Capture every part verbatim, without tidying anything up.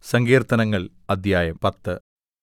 സങ്കീർത്തനങ്ങൾ അദ്ധ്യായം പത്ത്.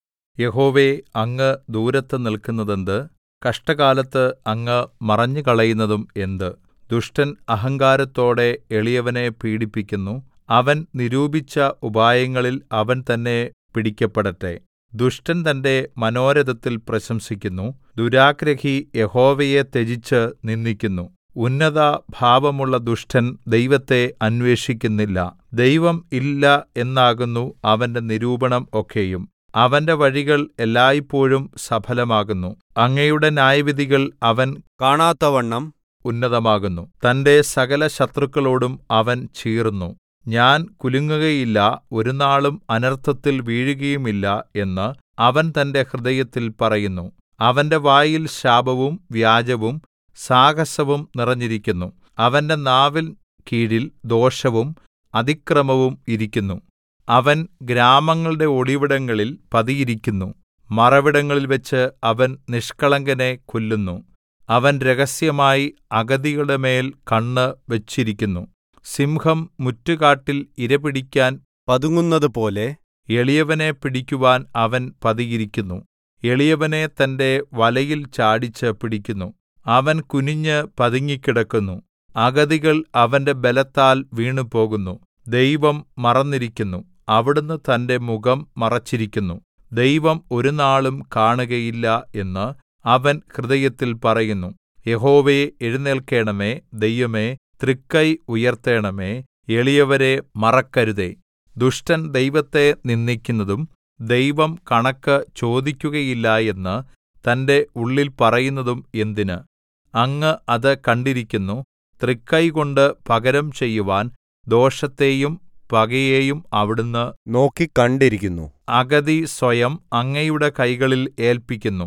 യഹോവേ, അങ്ങ് ദൂരത്ത് നില്ക്കുന്നതെന്ത്? കഷ്ടകാലത്ത് അങ്ങ് മറഞ്ഞുകളയുന്നതും എന്ത്? ദുഷ്ടൻ അഹങ്കാരത്തോടെ എളിയവനെ പീഡിപ്പിക്കുന്നു. അവൻ നിരൂപിച്ച ഉപായങ്ങളിൽ അവൻ തന്നെ പിടിക്കപ്പെടട്ടെ. ദുഷ്ടൻ തന്റെ മനോരഥത്തിൽ പ്രശംസിക്കുന്നു. ദുരാഗ്രഹി യഹോവയെ ത്യജിച്ച് നിന്ദിക്കുന്നു. ഉന്നതഭാവമുള്ള ദുഷ്ടൻ ദൈവത്തെ അന്വേഷിക്കുന്നില്ല. ദൈവം ഇല്ല എന്നാകുന്നു അവന്റെ നിരൂപണം ഒക്കെയും. അവന്റെ വഴികൾ എല്ലായ്പോഴും സഫലമാകുന്നു. അങ്ങയുടെ ന്യായവിധികൾ അവൻ കാണാത്തവണ്ണം ഉന്നതമാകുന്നു. തന്റെ സകല ശത്രുക്കളോടും അവൻ ചീറുന്നു. ഞാൻ കുലുങ്ങുകയില്ല, ഒരുനാളും അനർത്ഥത്തിൽ വീഴുകയുമില്ല എന്ന് അവൻ തന്റെ ഹൃദയത്തിൽ പറയുന്നു. അവന്റെ വായിൽ ശാപവും വ്യാജവും സാഹസവും നിറഞ്ഞിരിക്കുന്നു. അവന്റെ നാവിൻ കീഴിൽ ദോഷവും അതിക്രമവും ഇരിക്കുന്നു. അവൻ ഗ്രാമങ്ങളുടെ ഒളിവിടങ്ങളിൽ പതിയിരിക്കുന്നു. മറവിടങ്ങളിൽവച്ച് അവൻ നിഷ്കളങ്കനെ കൊല്ലുന്നു. അവൻ രഹസ്യമായി അഗതികളുടെ മേൽ കണ്ണ് വച്ചിരിക്കുന്നു. സിംഹം മുറ്റുകാട്ടിൽ ഇരപിടിക്കാൻ പതുങ്ങുന്നതുപോലെ എളിയവനെ പിടിക്കുവാൻ അവൻ പതിയിരിക്കുന്നു. എളിയവനെ തന്റെ വലയിൽ ചാടിച്ച് പിടിക്കുന്നു. അവൻ കുനിഞ്ഞ് പതുങ്ങിക്കിടക്കുന്നു. അഗതികൾ അവന്റെ ബലത്താൽ വീണുപോകുന്നു. ദൈവം മറന്നിരിക്കുന്നു, അവിടുന്ന് തന്റെ മുഖം മറച്ചിരിക്കുന്നു. ദൈവം ഒരുനാളും കാണുകയില്ല എന്ന് അവൻ ഹൃദയത്തിൽ പറയുന്നു. യഹോവേ, എഴുന്നേല്ക്കണമേ. ദൈവമേ, തൃക്കൈ ഉയർത്തേണമേ. എളിയവരെ മറക്കരുതേ. ദുഷ്ടൻ ദൈവത്തെ നിന്ദിക്കുന്നതും ദൈവം കണക്ക് ചോദിക്കുകയില്ല എന്ന് തന്റെ ഉള്ളിൽ പറയുന്നതും എന്തിന്? അങ്ങ് അത് കണ്ടിരിക്കുന്നു. തൃക്കൈകൊണ്ട് പകരം ചെയ്യുവാൻ ദോഷത്തെയും പകയെയും അവിടുന്ന് നോക്കിക്കണ്ടിരിക്കുന്നു. അഗതി സ്വയം അങ്ങയുടെ കൈകളിൽ ഏല്പിക്കുന്നു.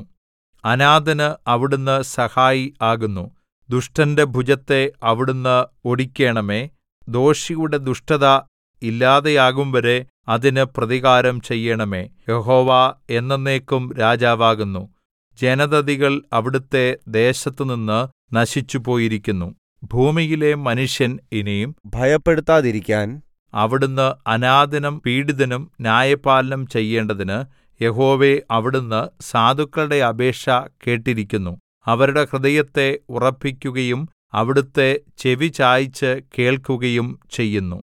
അനാഥന് അവിടുന്ന് സഹായി ആകുന്നു. ദുഷ്ടന്റെ ഭുജത്തെ അവിടുന്ന് ഒടിക്കേണമേ. ദോഷിയുടെ ദുഷ്ടത ഇല്ലാതെയാകുംവരെ അതിന് പ്രതികാരം ചെയ്യണമേ. യഹോവ എന്നേക്കും രാജാവാകുന്നു. ജനതതികൾ അവിടുത്തെ ദേശത്തുനിന്ന് നശിച്ചുപോയിരിക്കുന്നു. ഭൂമിയിലെ മനുഷ്യൻ ഇനിയും ഭയപ്പെടുത്താതിരിക്കാൻ അവിടുന്ന് അനാഥനും പീഡിതനും ന്യായപാലനം ചെയ്യേണ്ടതിന് യഹോവേ, അവിടുന്ന് സാധുക്കളുടെ അപേക്ഷ കേട്ടിരിക്കുന്നു. അവരുടെ ഹൃദയത്തെ ഉറപ്പിക്കുകയും അവിടുത്തെ ചെവി ചായിച്ച് കേൾക്കുകയും ചെയ്യുന്നു.